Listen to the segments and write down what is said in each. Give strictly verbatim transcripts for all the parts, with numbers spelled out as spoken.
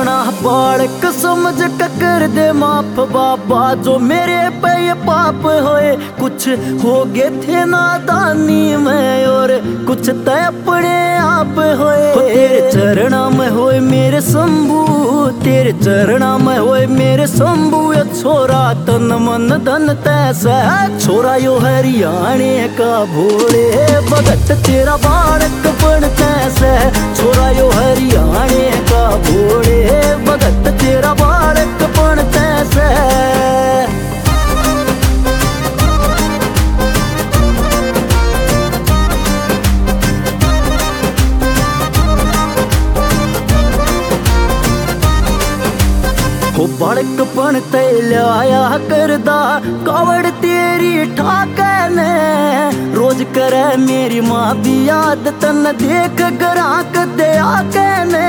अपना बालक समझ कर दे माफ बाबा, जो मेरे पे ये पाप होए। कुछ हो गए थे नादानी में और कुछ तय अपने आप होए। तेरे चरणा में होए मेरे शंभू, तेरे चरणा में होए मेरे शंभू। ये छोरा तन मन धन तैसा, छोरा यो हरियाणे का भोले भगत तेरा बालक बन तैसा। छोरा यो हरियाणे का भोले भगत तेरा बालक बन तैसा। हो बड़कपन ते लाया करदा कावड़ तेरी ठाके ने। रोज करे मेरी माँ भी याद तन देख ग्राहक दे आके ने।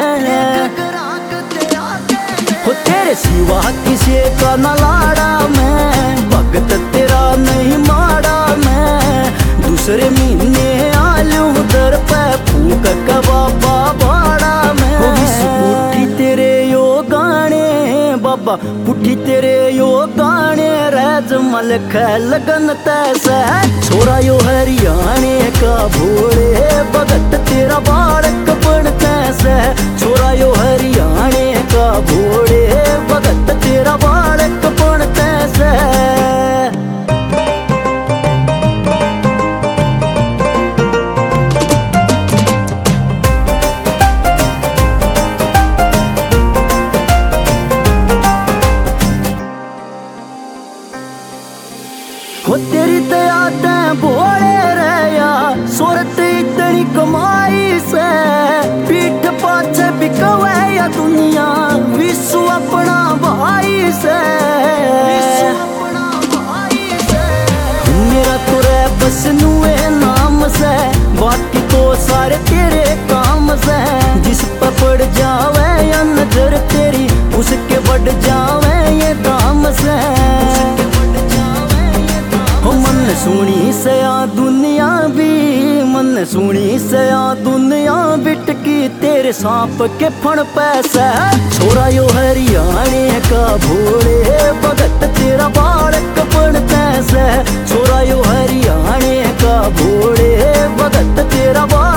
हो तेरे सिवा किसी का न लाड़ा मैं, भगत तेरा नहीं माड़ा मैं। दूसरे महीने आलू दर पे फूक कबाबा बाड़ा मैं। पुठी तेरे यो गाने बाबा, पुठी तेरे यो गाने राज मलक लगन तैसा। छोरा यो हरियाणे का भोले भगत तेरा बालक बन तैसा। छोरा यो हरियाणे का भोले भगत तेरा बालक बन तैसा। हो तेरी दया ते भोले रया, सूरत इतनी कमाई से। पीठ पाछे बिकवे या दुनिया, विश्व अपना भाई से। मेरा तो रे बस नुए नाम से, बाकी तो सारे तेरे काम से। जिस पे पड़ जावे या नजर तेरी, उसके बढ़ जावे ये दाम से। मन सुनी से आ दुनिया भी, मन सुनी से आ दुनिया बिटकी तेरे सांप के फण पैसा। छोरा यो हरियाणे का भोले भगत तेरा बालक बन तैसा। छोरा यो हरियाणे का भोले भगत तेरा बालक